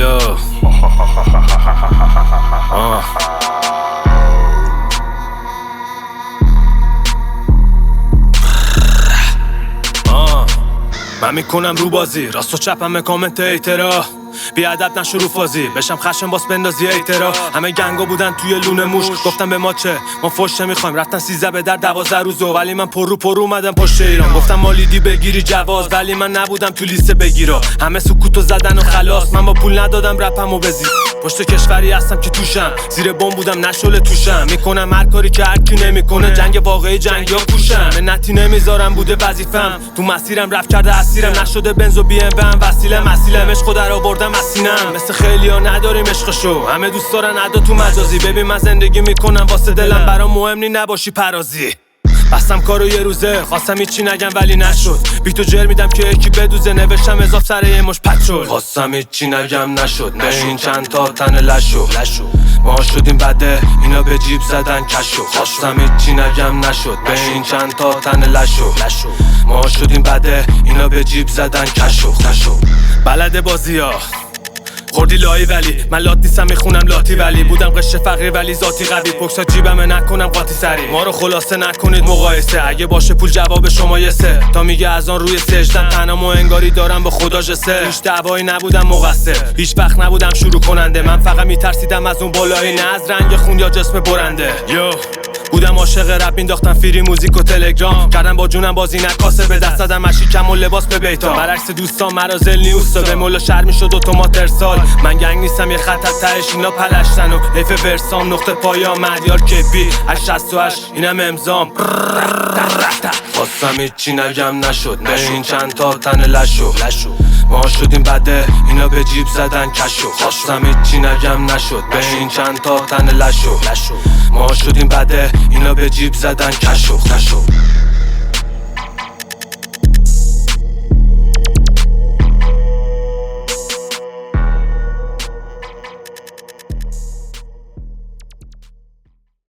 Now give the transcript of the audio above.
Yo. من میکنم رو بازی راست و چپم کامنت ایترا بیادب نشو رو فازی بشم خشم باس بندازی ایترا همه گنگا بودن توی لونه موش گفتم به ما چه ما فوش نمیخوایم رفتن 13 به در 12 روزو ولی من پر اومدم پشت ایران گفتم مالیدی بگیری جواز ولی من نبودم تو لیست بگیرا همه سکوتو زدن و خلاص من با پول ندادم رپمو بزیر پشت کشوری هستم که توشم زیر بمب بودم نشله توشم میکنم هر کاری که هر کی نمیکنه جنگ واقعی جنگ یا کوشم منتی نمیذارم بوده وظیفم تو مسیرم رفت کرده اسیرم نشده بنز و بی ام و وسیله مسیلم عشقو در آوردم مسینم مثل خیلیا نداریم عشقشو همه دوست دارن ادا تو مجازی ببین من زندگی میکنم واسه دلم برام مهم نی نباشی پرازی بستم کارو یه روزه خواستم هیچی نگم ولی نشد بیتو جر میدم که یکی بدوزه نوشتم اضاف سر یه مش پچول خواستم هیچی نگم نشد این چند تا تن لشو ما شدیم بده اینا به جیب زدن کشو خواستم هیچی نگم نشد این چند تا تن لشو ما شدیم بده اینا به جیب زدن کشو بلد بازی ها خوردی لایی ولی من لات نیستم میخونم لاتی ولی بودم قشر فقیر ولی ذاتی قوی پکسا جیبمه نکنم قاطی سری ما رو خلاصه نکنید مقایسه اگه باشه پول جواب شما یه سه تا میگه از آن روی سجدم تنم و انگاری دارم با خدا جسه هیچ دعوایی نبودم مقصر هیچ وقت نبودم شروع کننده من فقط میترسیدم از اون بالایی نه از رنگ خون یا جسم برنده بودم عاشق رپ مینداختم فری موزیک و تلگرام کردم با جونم بازی نکاسه به دست دادم اشیکم و لباس به بیتا برعکس دوستان مرا زل نیوستا به مولا شهر میشد اتومات ارسال من گنگ نیستم یه خط از تهش اینا پلشتن و حیف ورسام نقطه پایان مدیار کپی 868 اینم امضام خواستم هیچی نگم نشد این چند تا تن لشو ما شدیم بده اینا به جیب زدن کشو خواستم هیچی نگم نشد این چند تا تن لشو ما شدیم بده اینا به جیب زدن کشو